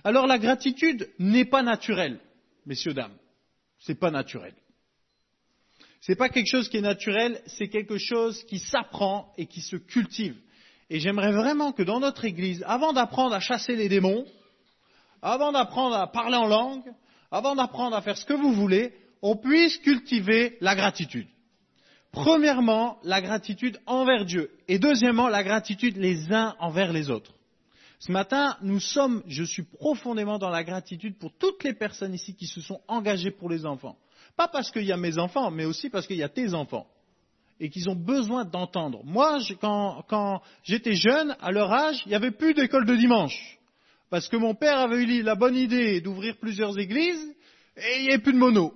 Alors la gratitude n'est pas naturelle, messieurs, dames. C'est pas naturel. C'est pas quelque chose qui est naturel, c'est quelque chose qui s'apprend et qui se cultive. Et j'aimerais vraiment que dans notre Église, avant d'apprendre à chasser les démons, avant d'apprendre à parler en langue, avant d'apprendre à faire ce que vous voulez, on puisse cultiver la gratitude. Premièrement, la gratitude envers Dieu. Et deuxièmement, la gratitude les uns envers les autres. Ce matin, je suis profondément dans la gratitude pour toutes les personnes ici qui se sont engagées pour les enfants. Pas parce qu'il y a mes enfants, mais aussi parce qu'il y a tes enfants. Et qu'ils ont besoin d'entendre. Moi, quand j'étais jeune, à leur âge, il n'y avait plus d'école de dimanche. Parce que mon père avait eu la bonne idée d'ouvrir plusieurs églises, et il n'y avait plus de mono.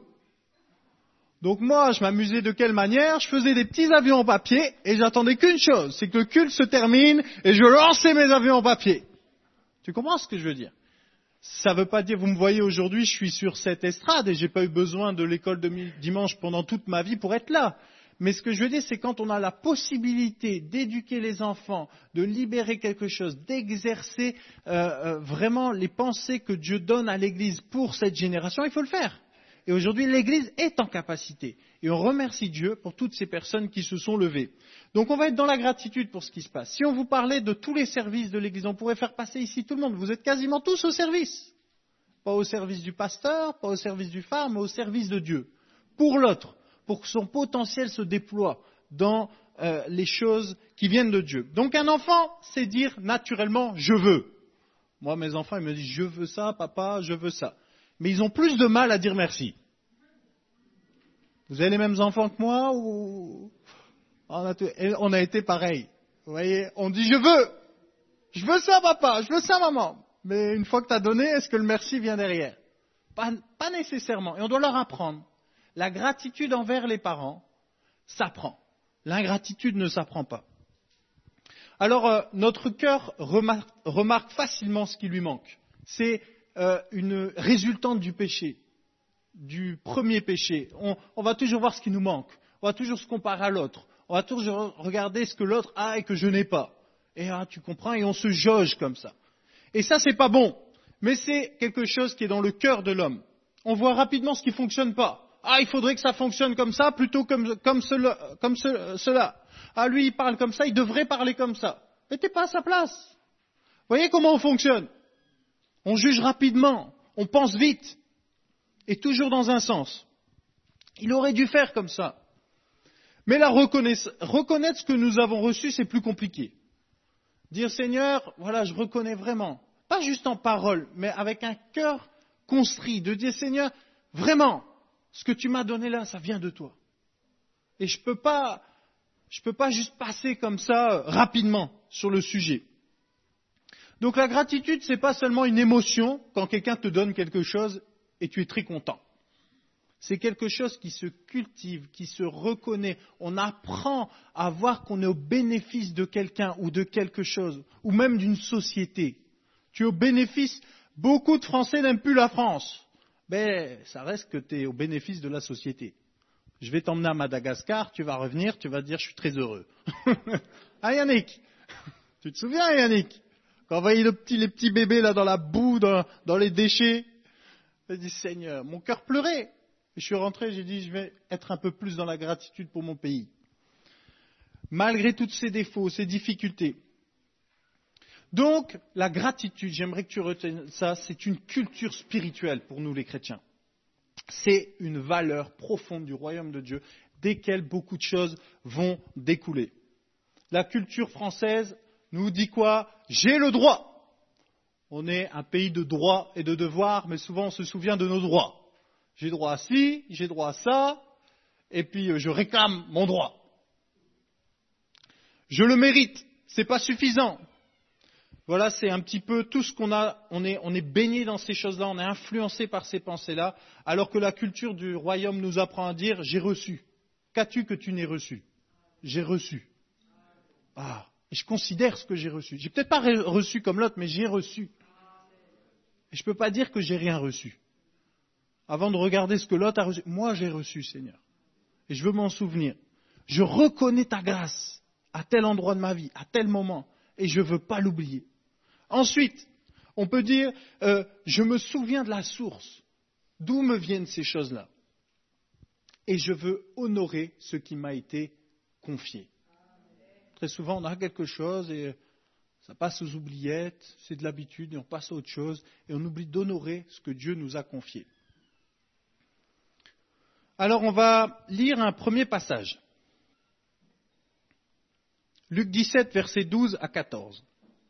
Donc moi, je m'amusais de quelle manière? Je faisais des petits avions en papier, et j'attendais qu'une chose, c'est que le culte se termine, et je lançais mes avions en papier. Tu comprends ce que je veux dire? Ça ne veut pas dire, vous me voyez aujourd'hui, je suis sur cette estrade, et j'ai pas eu besoin de l'école de dimanche pendant toute ma vie pour être là. Mais ce que je veux dire, c'est quand on a la possibilité d'éduquer les enfants, de libérer quelque chose, d'exercer vraiment les pensées que Dieu donne à l'Église pour cette génération, il faut le faire. Et aujourd'hui, l'Église est en capacité. Et on remercie Dieu pour toutes ces personnes qui se sont levées. Donc on va être dans la gratitude pour ce qui se passe. Si on vous parlait de tous les services de l'Église, on pourrait faire passer ici tout le monde. Vous êtes quasiment tous au service. Pas au service du pasteur, pas au service du phare, mais au service de Dieu. Pour l'autre, pour que son potentiel se déploie dans les choses qui viennent de Dieu. Donc un enfant, c'est dire naturellement « je veux ». Moi, mes enfants, ils me disent « je veux ça, papa, je veux ça ». Mais ils ont plus de mal à dire merci. Vous avez les mêmes enfants que moi ou on a été pareil. Vous voyez, on dit je veux ça papa, je veux ça maman. Mais une fois que tu as donné, est-ce que le merci vient derrière? Pas nécessairement. Et on doit leur apprendre. La gratitude envers les parents s'apprend. L'ingratitude ne s'apprend pas. Alors, notre cœur remarque facilement ce qui lui manque. C'est une résultante du péché, du premier péché. On va toujours voir ce qui nous manque. On va toujours se comparer à l'autre. On va toujours regarder ce que l'autre a et que je n'ai pas. Et tu comprends, et on se jauge comme ça. Et ça, c'est pas bon. Mais c'est quelque chose qui est dans le cœur de l'homme. On voit rapidement ce qui fonctionne pas. Il faudrait que ça fonctionne comme ça plutôt comme cela. Lui, il parle comme ça, il devrait parler comme ça. Mais t'es pas à sa place. Vous voyez comment on fonctionne? On juge rapidement, on pense vite, et toujours dans un sens. Il aurait dû faire comme ça. Mais reconnaître ce que nous avons reçu, c'est plus compliqué. Dire Seigneur, voilà, je reconnais vraiment, pas juste en parole, mais avec un cœur constrit, de dire Seigneur, vraiment, ce que tu m'as donné là, ça vient de toi. Et je peux pas juste passer comme ça rapidement sur le sujet. Donc la gratitude, c'est pas seulement une émotion quand quelqu'un te donne quelque chose et tu es très content. C'est quelque chose qui se cultive, qui se reconnaît. On apprend à voir qu'on est au bénéfice de quelqu'un ou de quelque chose, ou même d'une société. Tu es au bénéfice. Beaucoup de Français n'aiment plus la France. Mais ça reste que tu es au bénéfice de la société. Je vais t'emmener à Madagascar, tu vas revenir, tu vas dire je suis très heureux. Yannick, tu te souviens Yannick? Quand on voyait les petits bébés là dans la boue, dans les déchets, j'ai dit Seigneur, mon cœur pleurait. Et je suis rentré, j'ai dit je vais être un peu plus dans la gratitude pour mon pays. Malgré tous ces défauts, ces difficultés. Donc, la gratitude, j'aimerais que tu retiennes ça, c'est une culture spirituelle pour nous les chrétiens. C'est une valeur profonde du royaume de Dieu, desquelles beaucoup de choses vont découler. La culture française nous dit quoi? J'ai le droit. On est un pays de droits et de devoirs, mais souvent on se souvient de nos droits. J'ai droit à ci, j'ai droit à ça, et puis je réclame mon droit. Je le mérite, c'est pas suffisant. Voilà, c'est un petit peu tout ce qu'on a. On est baigné dans ces choses-là, on est influencé par ces pensées-là, alors que la culture du royaume nous apprend à dire j'ai reçu. Qu'as-tu que tu n'aies reçu? J'ai reçu. Et je considère ce que j'ai reçu. J'ai peut-être pas reçu comme l'autre, mais j'ai reçu. Et je ne peux pas dire que j'ai rien reçu. Avant de regarder ce que l'autre a reçu, moi j'ai reçu, Seigneur. Et je veux m'en souvenir. Je reconnais ta grâce à tel endroit de ma vie, à tel moment, et je ne veux pas l'oublier. Ensuite, On peut dire, je me souviens de la source, d'où me viennent ces choses-là. Et je veux honorer ce qui m'a été confié. Très souvent, on a quelque chose et ça passe aux oubliettes, c'est de l'habitude et on passe à autre chose et on oublie d'honorer ce que Dieu nous a confié. Alors, on va lire un premier passage. Luc 17, versets 12 à 14.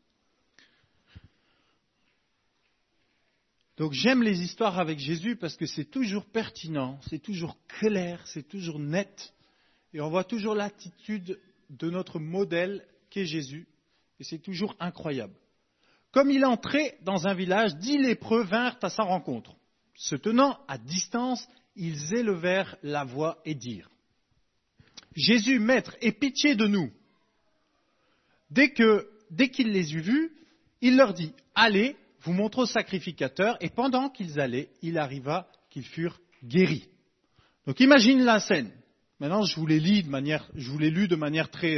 Donc j'aime les histoires avec Jésus parce que c'est toujours pertinent, c'est toujours clair, c'est toujours net. Et on voit toujours l'attitude de notre modèle qu'est Jésus. Et c'est toujours incroyable. Comme il entrait dans un village, 10 lépreux vinrent à sa rencontre. Se tenant à distance, ils élevèrent la voix et dirent : Jésus, Maître, aie pitié de nous. Dès qu'il les eut vus, il leur dit : Allez, vous montrez au sacrificateur. Et pendant qu'ils allaient, il arriva qu'ils furent guéris. Donc imagine la scène. Maintenant, je vous l'ai lu de manière très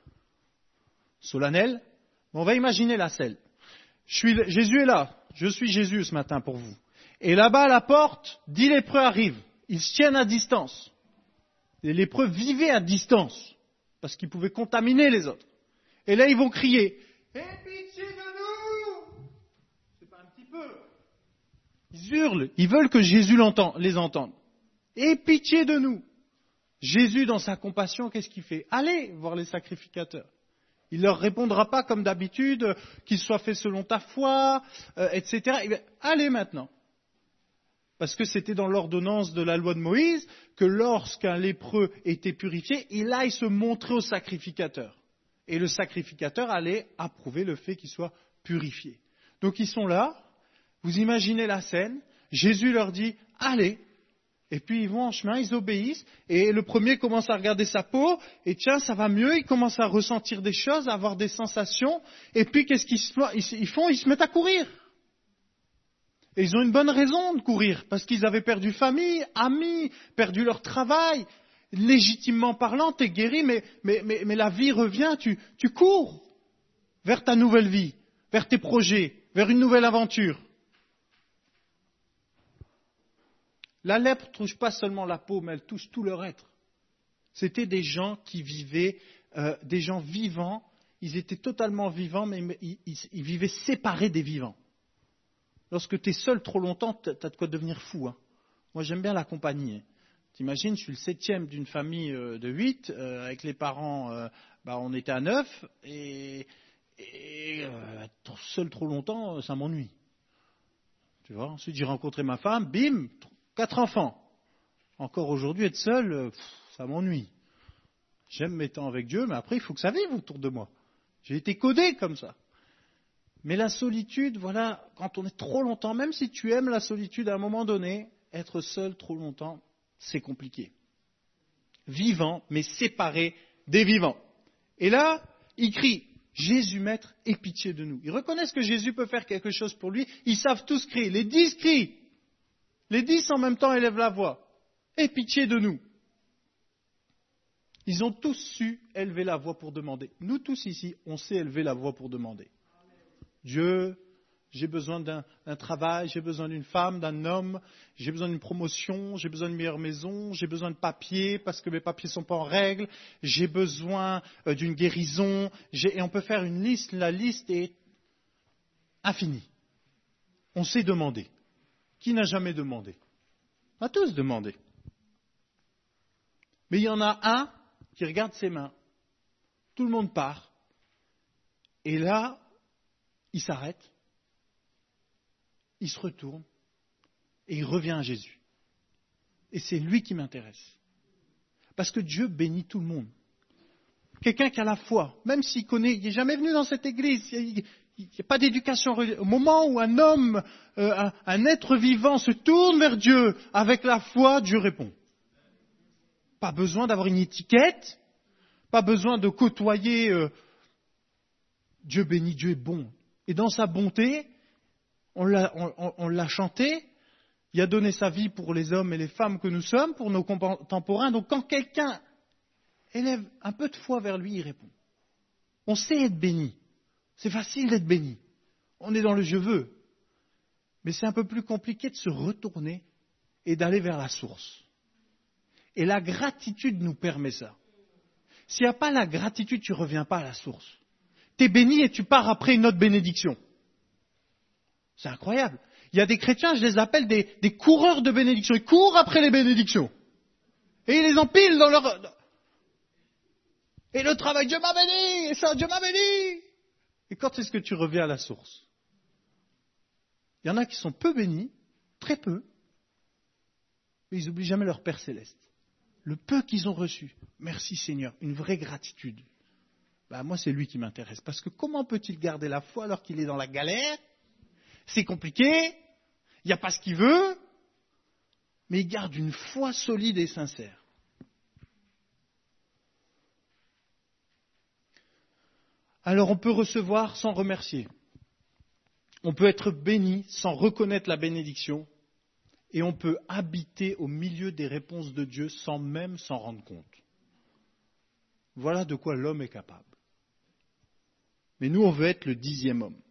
solennelle. On va imaginer la scène. Jésus est là. Je suis Jésus ce matin pour vous. Et là-bas, à la porte, 10 lépreux arrivent. Ils se tiennent à distance. Les lépreux vivaient à distance parce qu'ils pouvaient contaminer les autres. Et là, ils vont crier : Aie pitié de nous ! C'est pas un petit peu. Ils hurlent. Ils veulent que Jésus les entende. Aie pitié de nous. Jésus, dans sa compassion, qu'est-ce qu'il fait ? Allez voir les sacrificateurs. Il ne leur répondra pas comme d'habitude, qu'il soit fait selon ta foi, etc. Allez maintenant. Parce que c'était dans l'ordonnance de la loi de Moïse que lorsqu'un lépreux était purifié, il aille se montrer au sacrificateur. Et le sacrificateur allait approuver le fait qu'il soit purifié. Donc ils sont là, vous imaginez la scène, Jésus leur dit « Allez !» Et puis ils vont en chemin, ils obéissent, et le premier commence à regarder sa peau, et tiens, ça va mieux, il commence à ressentir des choses, à avoir des sensations, et puis qu'est-ce qu'ils font ? Ils se mettent à courir. Et ils ont une bonne raison de courir, parce qu'ils avaient perdu famille, amis, perdu leur travail. Légitimement parlant, tu es guéri, mais la vie revient, tu cours vers ta nouvelle vie, vers tes projets, vers une nouvelle aventure. La lèpre ne touche pas seulement la peau, mais elle touche tout leur être. C'était des gens qui vivaient, des gens vivants, ils étaient totalement vivants, mais ils vivaient séparés des vivants. Lorsque tu es seul trop longtemps, tu as de quoi devenir fou. Hein. Moi, j'aime bien la compagnie. Hein. T'imagines, je suis le 7e d'une famille de 8, avec les parents, on était à 9, et seul trop longtemps, ça m'ennuie. Tu vois, ensuite j'ai rencontré ma femme, bim, 4 enfants. Encore aujourd'hui, être seul, ça m'ennuie. J'aime mes temps avec Dieu, mais après, il faut que ça vive autour de moi. J'ai été codé comme ça. Mais la solitude, voilà, quand on est trop longtemps, même si tu aimes la solitude, à un moment donné, être seul trop longtemps, c'est compliqué. Vivant, mais séparé des vivants. Et là, ils crient, Jésus Maître, aie pitié de nous. Ils reconnaissent que Jésus peut faire quelque chose pour lui. Ils savent tous crier. Les 10 crient. Les 10 en même temps élèvent la voix. Aie pitié de nous. Ils ont tous su élever la voix pour demander. Nous tous ici, on sait élever la voix pour demander. Dieu, j'ai besoin d'un travail, j'ai besoin d'une femme, d'un homme, j'ai besoin d'une promotion, j'ai besoin d'une meilleure maison, j'ai besoin de papiers parce que mes papiers ne sont pas en règle, j'ai besoin d'une guérison, et on peut faire une liste, la liste est infinie. On sait demander. Qui n'a jamais demandé ? On a tous demandé. Mais il y en a un qui regarde ses mains. Tout le monde part. Et là, il s'arrête. Il se retourne. Et il revient à Jésus. Et c'est lui qui m'intéresse. Parce que Dieu bénit tout le monde. Quelqu'un qui a la foi, même s'il connaît, il n'est jamais venu dans cette église, il n'y a pas d'éducation religieuse. Au moment où un homme, un être vivant se tourne vers Dieu avec la foi, Dieu répond. Pas besoin d'avoir une étiquette, pas besoin de côtoyer. Dieu bénit, Dieu est bon. Et dans sa bonté, on l'a chanté, il a donné sa vie pour les hommes et les femmes que nous sommes, pour nos contemporains. Donc quand quelqu'un élève un peu de foi vers lui, il répond. On sait être béni. C'est facile d'être béni. On est dans le je veux. Mais c'est un peu plus compliqué de se retourner et d'aller vers la source. Et la gratitude nous permet ça. S'il n'y a pas la gratitude, tu ne reviens pas à la source. Tu es béni et tu pars après une autre bénédiction. C'est incroyable. Il y a des chrétiens, je les appelle des coureurs de bénédictions. Ils courent après les bénédictions. Et ils les empilent dans leur... Et le travail, Dieu m'a béni, et ça, Dieu m'a béni. Et quand est-ce que tu reviens à la source? Il y en a qui sont peu bénis, très peu, mais ils n'oublient jamais leur Père Céleste. Le peu qu'ils ont reçu, merci Seigneur, une vraie gratitude. Moi, c'est lui qui m'intéresse. Parce que comment peut-il garder la foi alors qu'il est dans la galère? C'est compliqué, il n'y a pas ce qu'il veut, mais il garde une foi solide et sincère. Alors on peut recevoir sans remercier. On peut être béni sans reconnaître la bénédiction. Et on peut habiter au milieu des réponses de Dieu sans même s'en rendre compte. Voilà de quoi l'homme est capable. Mais nous, on veut être le 10e homme.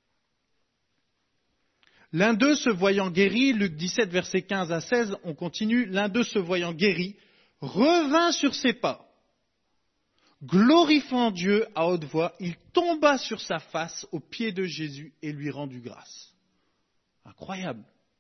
L'un d'eux se voyant guéri, Luc 17, versets 15 à 16, on continue, l'un d'eux se voyant guéri, revint sur ses pas. Glorifiant Dieu à haute voix, il tomba sur sa face aux pieds de Jésus et lui rendit grâce. Incroyable.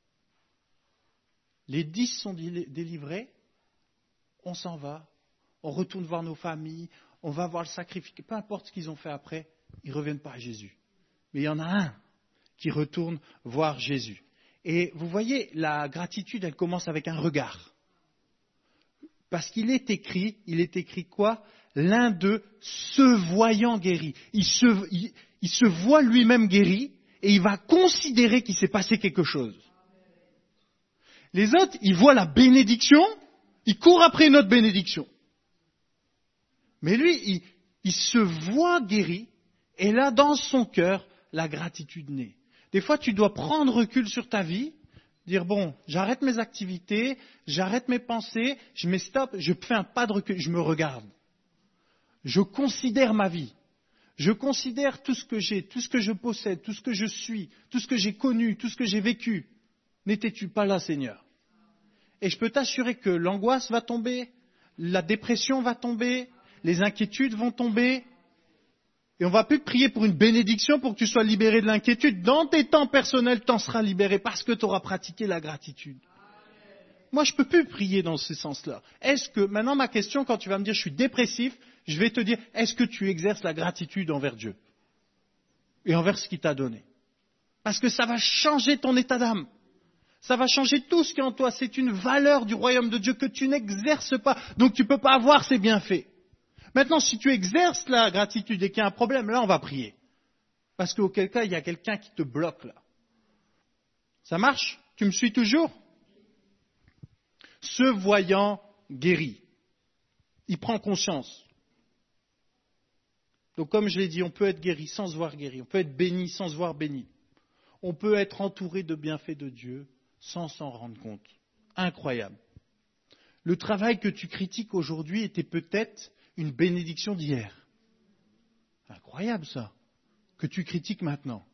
Les 10 sont délivrés, on s'en va, on retourne voir nos familles, on va voir le sacrifice, peu importe ce qu'ils ont fait après, ils ne reviennent pas à Jésus. Mais il y en a un qui retourne voir Jésus. Et vous voyez, la gratitude, elle commence avec un regard. Parce qu'il est écrit quoi? L'un d'eux se voyant guéri. Il se voit lui-même guéri et il va considérer qu'il s'est passé quelque chose. Les autres, ils voient la bénédiction, ils courent après une autre bénédiction. Mais lui, il se voit guéri, et là, dans son cœur, la gratitude naît. Des fois, tu dois prendre recul sur ta vie, dire, bon, j'arrête mes activités, j'arrête mes pensées, je mets stop, je fais un pas de recul, je me regarde. Je considère ma vie. Je considère tout ce que j'ai, tout ce que je possède, tout ce que je suis, tout ce que j'ai connu, tout ce que j'ai vécu. N'étais-tu pas là, Seigneur? Et je peux t'assurer que l'angoisse va tomber, la dépression va tomber, les inquiétudes vont tomber. Et on ne va plus prier pour une bénédiction pour que tu sois libéré de l'inquiétude. Dans tes temps personnels, tu en seras libéré parce que tu auras pratiqué la gratitude. Moi, je ne peux plus prier dans ce sens-là. Maintenant ma question, quand tu vas me dire je suis dépressif, je vais te dire, est-ce que tu exerces la gratitude envers Dieu et envers ce qu'il t'a donné? Parce que ça va changer ton état d'âme. Ça va changer tout ce qui est en toi. C'est une valeur du royaume de Dieu que tu n'exerces pas. Donc tu ne peux pas avoir ses bienfaits. Maintenant, si tu exerces la gratitude et qu'il y a un problème, là, on va prier. Parce qu'auquel cas, il y a quelqu'un qui te bloque là. Ça marche? Tu me suis toujours? Se voyant guéri. Il prend conscience. Donc comme je l'ai dit, on peut être guéri sans se voir guéri. On peut être béni sans se voir béni. On peut être entouré de bienfaits de Dieu sans s'en rendre compte. Incroyable. Le travail que tu critiques aujourd'hui était peut-être une bénédiction d'hier. Incroyable ça, que tu critiques maintenant.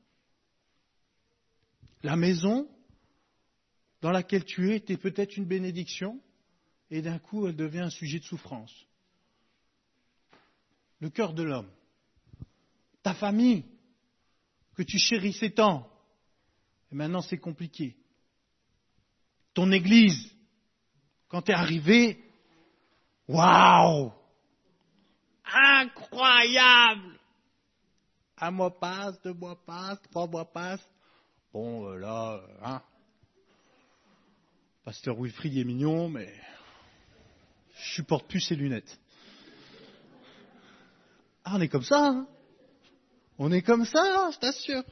La maison dans laquelle tu es était peut-être une bénédiction et d'un coup elle devient un sujet de souffrance. Le cœur de l'homme. Ta famille, que tu chérissais tant, et maintenant c'est compliqué. Ton église, quand tu es arrivé, waouh! Incroyable! 1 mois passe, 2 mois passe, 3 mois passe. Bon, Pasteur Wilfried est mignon, mais je supporte plus ses lunettes. Ah, on est comme ça, hein? On est comme ça, je t'assure.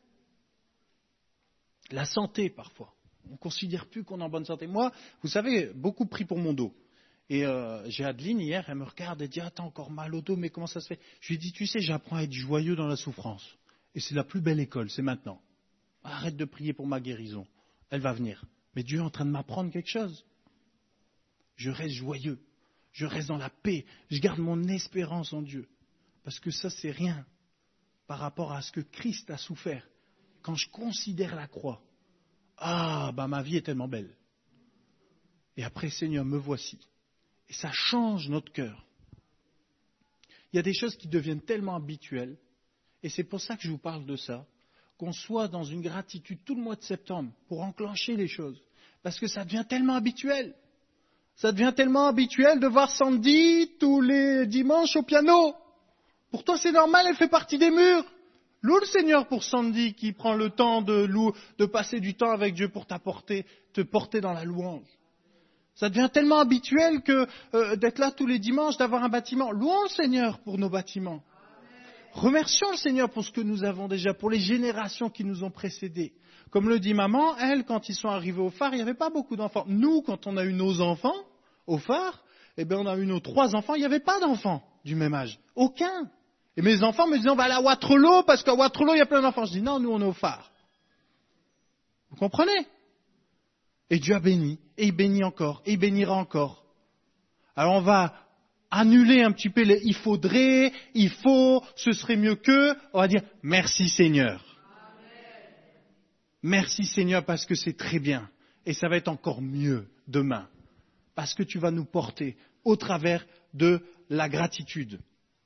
La santé, parfois. On ne considère plus qu'on est en bonne santé. Moi, vous savez, beaucoup pris pour mon dos. Et j'ai Adeline hier, elle me regarde et dit « Ah, t'as encore mal au dos, mais comment ça se fait ?» Je lui dis « Tu sais, j'apprends à être joyeux dans la souffrance. Et c'est la plus belle école, c'est maintenant. Arrête de prier pour ma guérison. Elle va venir. Mais Dieu est en train de m'apprendre quelque chose. Je reste joyeux. Je reste dans la paix. Je garde mon espérance en Dieu. Parce que ça, c'est rien par rapport à ce que Christ a souffert. quand je considère la croix, ma vie est tellement belle. Et après, Seigneur, me voici. Et ça change notre cœur. Il y a des choses qui deviennent tellement habituelles, et c'est pour ça que je vous parle de ça, qu'on soit dans une gratitude tout le mois de septembre pour enclencher les choses. Parce que ça devient tellement habituel. Ça devient tellement habituel de voir Sandy tous les dimanches au piano. Pour toi, c'est normal, elle fait partie des murs. Loue le Seigneur pour Sandy qui prend le temps de passer du temps avec Dieu pour te porter dans la louange. Ça devient tellement habituel que d'être là tous les dimanches, d'avoir un bâtiment. Louons le Seigneur pour nos bâtiments. Remercions le Seigneur pour ce que nous avons déjà, pour les générations qui nous ont précédés. Comme le dit maman, elle, quand ils sont arrivés au phare, il n'y avait pas beaucoup d'enfants. Nous, quand on a eu nos enfants au phare, on a eu nos 3 enfants, il n'y avait pas d'enfants du même âge. Aucun. Et mes enfants me disaient, on va aller à Waterloo, parce qu'à Waterloo, il y a plein d'enfants. Je dis, non, nous, on est au phare. Vous comprenez? Et Dieu a béni, et il bénit encore, et il bénira encore. Alors on va annuler un petit peu les il faudrait, il faut, ce serait mieux que. On va dire merci Seigneur. Amen. Merci Seigneur parce que c'est très bien. Et ça va être encore mieux demain. Parce que tu vas nous porter au travers de la gratitude.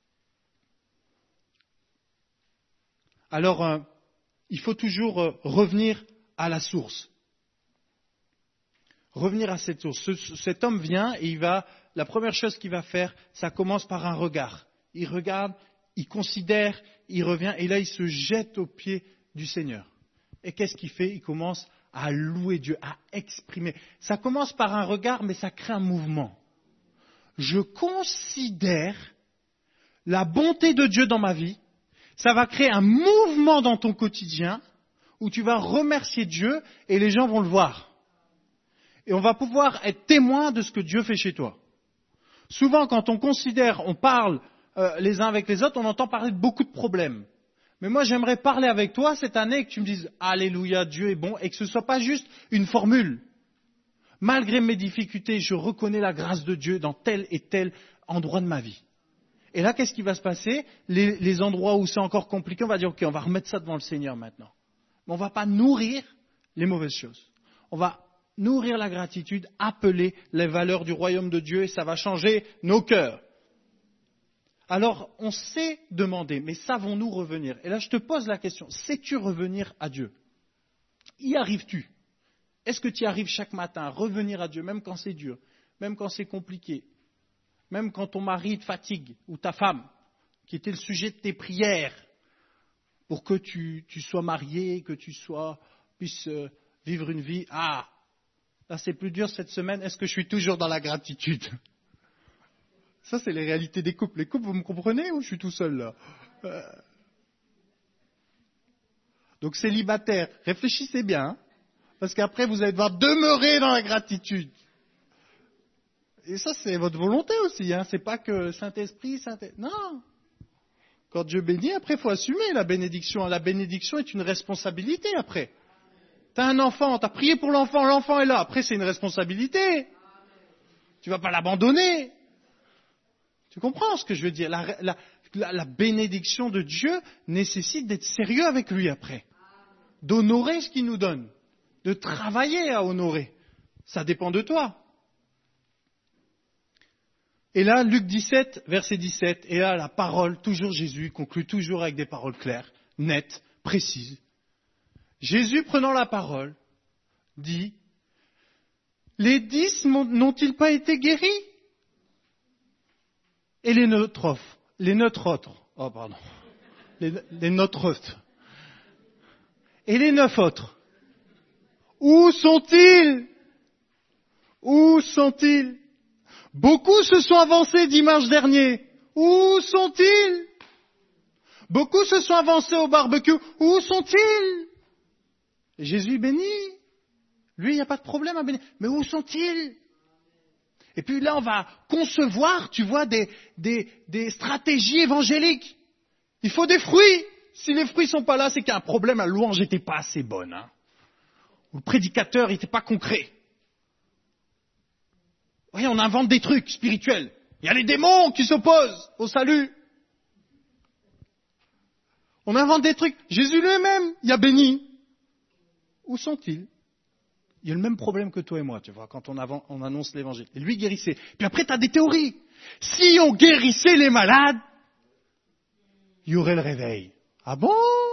Alors, il faut toujours revenir à la source. Revenir à cette source. Cet homme vient et la première chose qu'il va faire, ça commence par un regard. Il regarde, il considère, il revient et là il se jette aux pieds du Seigneur. Et qu'est-ce qu'il fait? Il commence à louer Dieu, à exprimer. Ça commence par un regard, mais ça crée un mouvement. Je considère la bonté de Dieu dans ma vie. Ça va créer un mouvement dans ton quotidien où tu vas remercier Dieu et les gens vont le voir. Et on va pouvoir être témoin de ce que Dieu fait chez toi. Souvent, quand on considère, on parle les uns avec les autres, on entend parler de beaucoup de problèmes. Mais moi, j'aimerais parler avec toi cette année et que tu me dises « Alléluia, Dieu est bon » et que ce ne soit pas juste une formule. Malgré mes difficultés, je reconnais la grâce de Dieu dans tel et tel endroit de ma vie. Et là, qu'est-ce qui va se passer? Les endroits où c'est encore compliqué, on va dire « Ok, on va remettre ça devant le Seigneur maintenant. » Mais on ne va pas nourrir les mauvaises choses. On va nourrir la gratitude, appeler les valeurs du royaume de Dieu et ça va changer nos cœurs. Alors, on sait demander, mais savons-nous revenir? Et là, je te pose la question, sais-tu revenir à Dieu? Y arrives-tu? Est-ce que tu y arrives chaque matin à revenir à Dieu, même quand c'est dur, même quand c'est compliqué, même quand ton mari te fatigue, ou ta femme, qui était le sujet de tes prières, pour que tu sois marié, que tu puisses vivre une vie. Ah, là c'est plus dur cette semaine, est-ce que je suis toujours dans la gratitude? Ça c'est les réalités des couples. Les couples, vous me comprenez ou je suis tout seul là? Donc célibataires, réfléchissez bien, hein, parce qu'après vous allez devoir demeurer dans la gratitude. Et ça c'est votre volonté aussi, hein, c'est pas que Saint-Esprit, non. Quand Dieu bénit, après il faut assumer la bénédiction. La bénédiction est une responsabilité après. Tu as un enfant, tu as prié pour l'enfant, l'enfant est là. Après, c'est une responsabilité. Tu ne vas pas l'abandonner. Tu comprends ce que je veux dire? La bénédiction de Dieu nécessite d'être sérieux avec lui après. D'honorer ce qu'il nous donne. De travailler à honorer. Ça dépend de toi. Et là, Luc 17, verset 17, et là, la parole, toujours Jésus, conclut toujours avec des paroles claires, nettes, précises. Jésus, prenant la parole, dit, « Les 10 n'ont-ils pas été guéris? Et les neutres et les 9 autres, où sont-ils? Où sont-ils? Beaucoup se sont avancés dimanche dernier. Où sont-ils? Beaucoup se sont avancés au barbecue. Où sont-ils? » Et Jésus bénit. Lui, il n'y a pas de problème à bénir. Mais où sont-ils? Et puis là, on va concevoir, tu vois, des stratégies évangéliques. Il faut des fruits. Si les fruits ne sont pas là, c'est qu'il y a un problème. La louange n'était pas assez bonne. Hein. Ou le prédicateur n'était pas concret. Vous voyez, on invente des trucs spirituels. Il y a les démons qui s'opposent au salut. On invente des trucs. Jésus lui-même, il a béni. où sont-ils? Il y a le même problème que toi et moi, tu vois, quand on annonce l'évangile. Et lui guérissait. Puis après, tu as des théories. Si on guérissait les malades, il y aurait le réveil. Ah bon?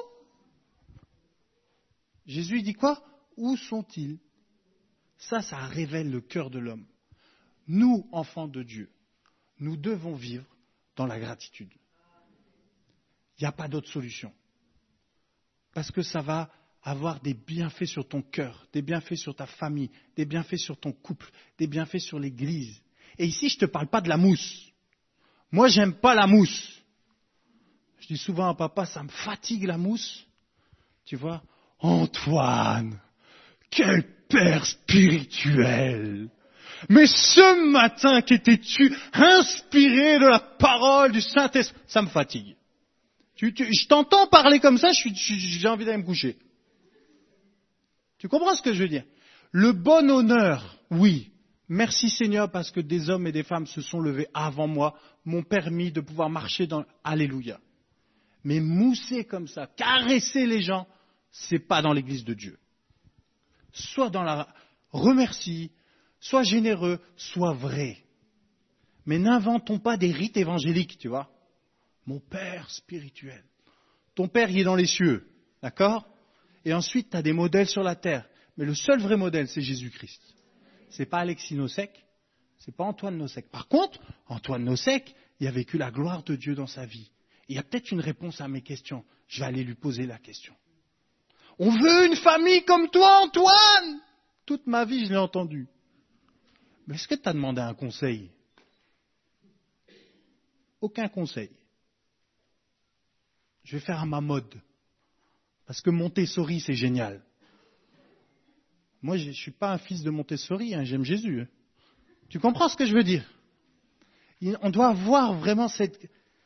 Jésus dit quoi? Où sont-ils? Ça révèle le cœur de l'homme. Nous, enfants de Dieu, nous devons vivre dans la gratitude. Il n'y a pas d'autre solution. Parce que ça va avoir des bienfaits sur ton cœur, des bienfaits sur ta famille, des bienfaits sur ton couple, des bienfaits sur l'Église. Et ici, je ne te parle pas de la mousse. Moi, j'aime pas la mousse. Je dis souvent à papa, ça me fatigue la mousse. Tu vois, Antoine, quel père spirituel! Mais ce matin, qu'étais-tu inspiré de la parole du Saint-Esprit? Ça me fatigue. Je t'entends parler comme ça, j'ai envie d'aller me coucher. Tu comprends ce que je veux dire? Le bon honneur, oui. Merci Seigneur parce que des hommes et des femmes se sont levés avant moi, m'ont permis de pouvoir marcher dans... Alléluia. Mais mousser comme ça, caresser les gens, c'est pas dans l'église de Dieu. Soit dans la remercie, soit généreux, soit vrai. Mais n'inventons pas des rites évangéliques, tu vois. Mon Père spirituel. Ton Père, il est dans les cieux, d'accord? Et ensuite, tu as des modèles sur la terre. Mais le seul vrai modèle, c'est Jésus-Christ. C'est pas Alexis Nosek, c'est pas Antoine Nosek. Par contre, Antoine Nosek, il a vécu la gloire de Dieu dans sa vie. Il y a peut-être une réponse à mes questions. Je vais aller lui poser la question. On veut une famille comme toi, Antoine! Toute ma vie, je l'ai entendu. Mais est-ce que tu as demandé un conseil? Aucun conseil. Je vais faire à ma mode. Parce que Montessori, c'est génial. Moi, je ne suis pas un fils de Montessori, hein, j'aime Jésus. Hein. Tu comprends ce que je veux dire? On doit avoir vraiment cet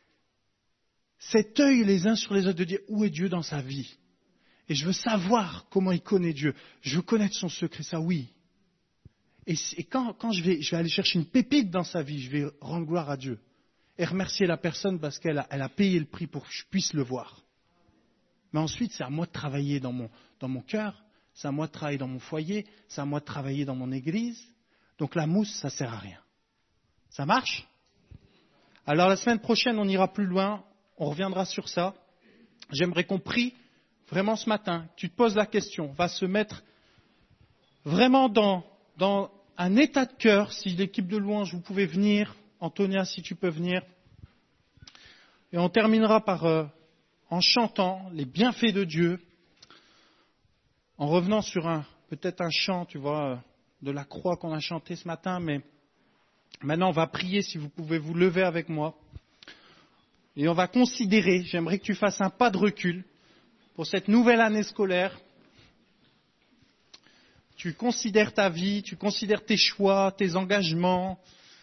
œil les uns sur les autres de dire où est Dieu dans sa vie. Et je veux savoir comment il connaît Dieu. Je veux connaître son secret, ça oui. Et quand je vais aller chercher une pépite dans sa vie, je vais rendre gloire à Dieu. Et remercier la personne parce qu'elle a payé le prix pour que je puisse le voir. Mais ensuite, c'est à moi de travailler dans mon cœur, c'est à moi de travailler dans mon foyer, c'est à moi de travailler dans mon église. Donc la mousse, ça ne sert à rien. Ça marche? Alors la semaine prochaine, on ira plus loin, on reviendra sur ça. J'aimerais qu'on prie vraiment ce matin. Tu te poses la question, on va se mettre vraiment dans un état de cœur. Si l'équipe de louange, vous pouvez venir, Antonia, si tu peux venir. Et on terminera en chantant les bienfaits de Dieu, en revenant sur peut-être un chant, tu vois, de la croix qu'on a chanté ce matin, mais maintenant on va prier, si vous pouvez vous lever avec moi. Et on va considérer, j'aimerais que tu fasses un pas de recul pour cette nouvelle année scolaire. Tu considères ta vie, tu considères tes choix, tes engagements,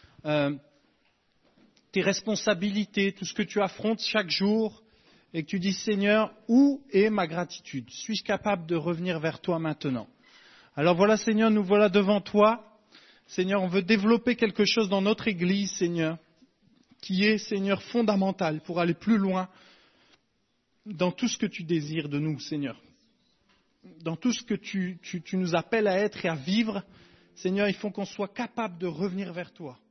tes responsabilités, tout ce que tu affrontes chaque jour, et que tu dis, Seigneur, où est ma gratitude? Suis-je capable de revenir vers toi maintenant? Alors voilà, Seigneur, nous voilà devant toi. Seigneur, on veut développer quelque chose dans notre Église, Seigneur, qui est, Seigneur, fondamental pour aller plus loin dans tout ce que tu désires de nous, Seigneur. Dans tout ce que tu nous appelles à être et à vivre, Seigneur, il faut qu'on soit capable de revenir vers toi.